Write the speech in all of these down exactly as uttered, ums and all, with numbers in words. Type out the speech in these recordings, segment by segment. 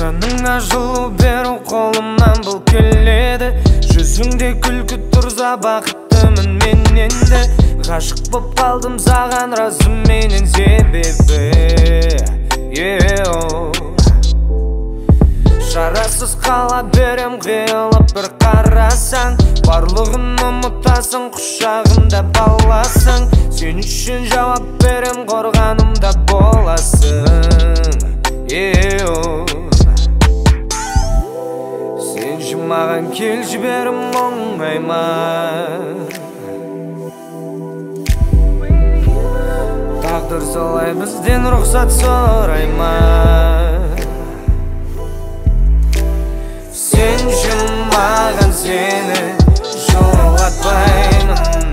жаныңа жылу беру қолымнан бұл келеді. Жүзіңде күлкі тұрса бақыттымын мен енді. Ғашық боп қалдым саған разыменен себебі шарасыз қала берем қиылып бір қарасаң. Барлығын ұмытасың құшағымда баласың. Сен үшін жауап берем қорғанымда боласың. Сен маған кел жіберім оңай ма? Тағдыр солай бізден рұқсат сұрай ма? Сен жұмаған сені жолатпаймын.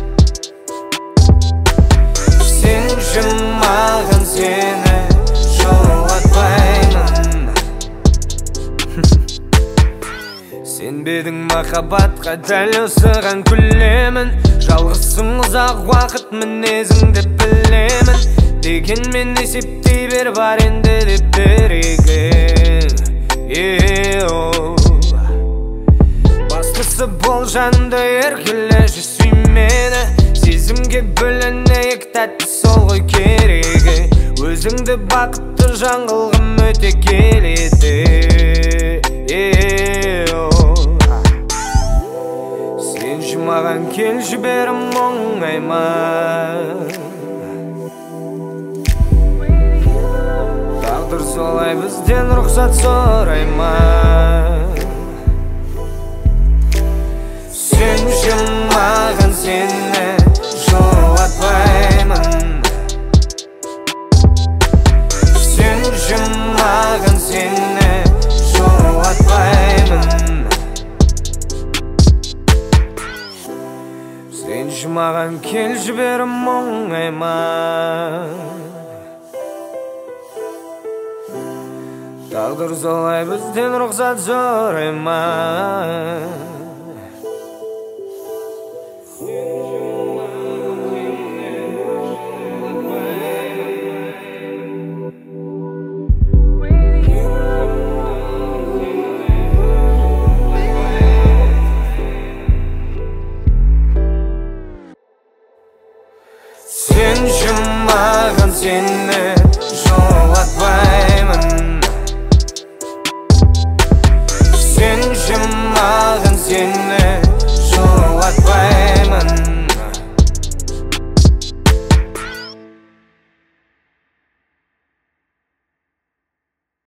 Сен жұмаған сені жолатпаймын. Сенбедің махаббатқа дәл осыған күлемін. Жалғызсың ұзақ уақыт мінезіңді білемін. Дегенмен есептей бер бар енді деп берегің. Бастысы бол жанымды еркелі жүсүй мені. Сезімге бөлінейік тәтті сол ғой керегі. Өзіңді бақытты жан қылғым өте келеді. Сен жұмаған кел жіберім оңай ма? Тағдыр солай бізден рұқсат сұрай ма? Сен жұмаған сені жолатпаймын. Сен жұмаған сені жолатпаймын. Сен жұмаған кел жіберім оңай ма? Тағдыр солай бізден рұқсат сұрай ма?